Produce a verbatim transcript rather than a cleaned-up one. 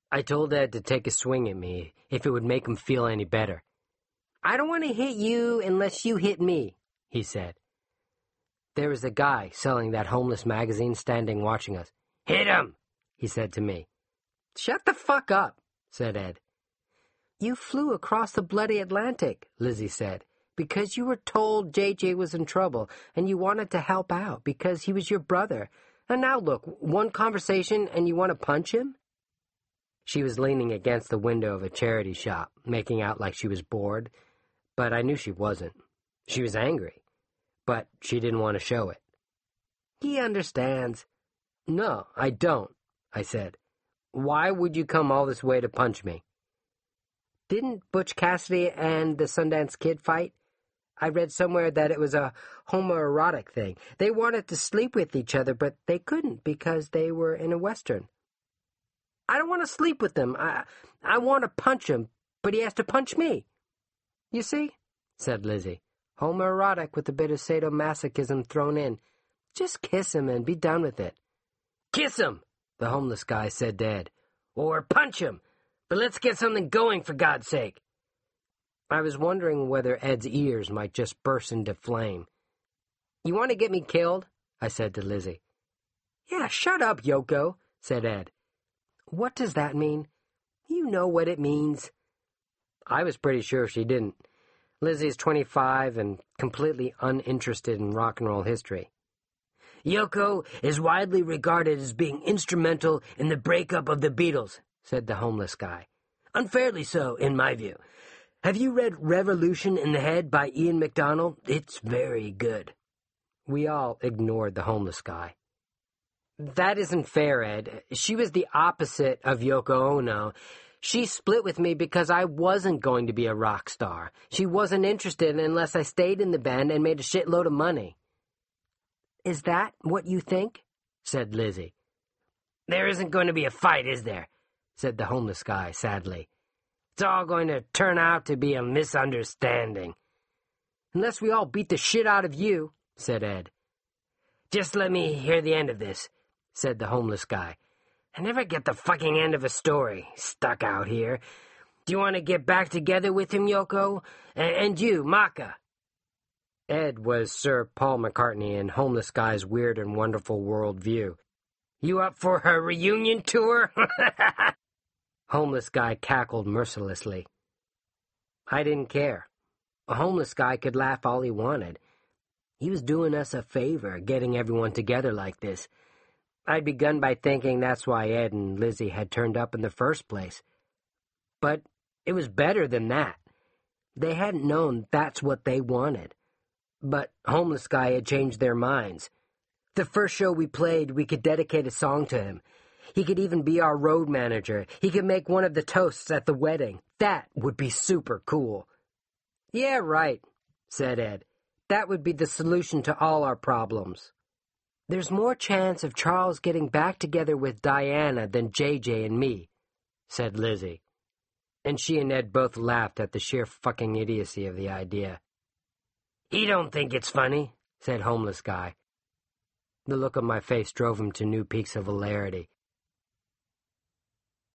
I told Ed to take a swing at me if it would make him feel any better. I don't want to hit you unless you hit me, he said. There was a guy selling that homeless magazine standing watching us. Hit him, he said to me. Shut the fuck up, said Ed. You flew across the bloody Atlantic, Lizzie said, because you were told J J was in trouble and you wanted to help out because he was your brother. And now look, one conversation and you want to punch him? She was leaning against the window of a charity shop, making out like she was bored, but I knew she wasn't. She was angry, but she didn't want to show it. He understands. No, I don't, I said. Why would you come all this way to punch me? Didn't Butch Cassidy and the Sundance Kid fight? I read somewhere that it was a homoerotic thing. They wanted to sleep with each other, but they couldn't because they were in a Western. I don't want to sleep with him. I, I want to punch him, but he has to punch me. You see, said Lizzie, homoerotic with a bit of sadomasochism thrown in. Just kiss him and be done with it. Kiss him, the homeless guy said to Ed. Or punch him. But let's get something going, for God's sake. I was wondering whether Ed's ears might just burst into flame. You want to get me killed? I said to Lizzie. Yeah, shut up, Yoko, said Ed. What does that mean? You know what it means. I was pretty sure she didn't. Lizzie's twenty-five and completely uninterested in rock and roll history. Yoko is widely regarded as being instrumental in the breakup of the Beatles, said the homeless guy. Unfairly so, in my view. Have you read Revolution in the Head by Ian MacDonald? It's very good. We all ignored the homeless guy. That isn't fair, Ed. She was the opposite of Yoko Ono. She split with me because I wasn't going to be a rock star. She wasn't interested unless I stayed in the band and made a shitload of money. Is that what you think? Said Lizzie. There isn't going to be a fight, is there? Said the homeless guy sadly. It's all going to turn out to be a misunderstanding. Unless we all beat the shit out of you, said Ed. Just let me hear the end of this, said the homeless guy. I never get the fucking end of a story, stuck out here. Do you want to get back together with him, Yoko? And, and you, Maka? Ed was Sir Paul McCartney in Homeless Guy's Weird and Wonderful World View. You up for a reunion tour? Homeless guy cackled mercilessly. I didn't care. A homeless guy could laugh all he wanted. He was doing us a favor, getting everyone together like this. I'd begun by thinking that's why Ed and Lizzie had turned up in the first place. But it was better than that. They hadn't known that's what they wanted. But Homeless Guy had changed their minds. The first show we played, we could dedicate a song to him. He could even be our road manager. He could make one of the toasts at the wedding. That would be super cool. Yeah, right, said Ed. That would be the solution to all our problems. There's more chance of Charles getting back together with Diana than J J and me, said Lizzie. And she and Ed both laughed at the sheer fucking idiocy of the idea. He don't think it's funny, said Homeless Guy. The look on my face drove him to new peaks of hilarity.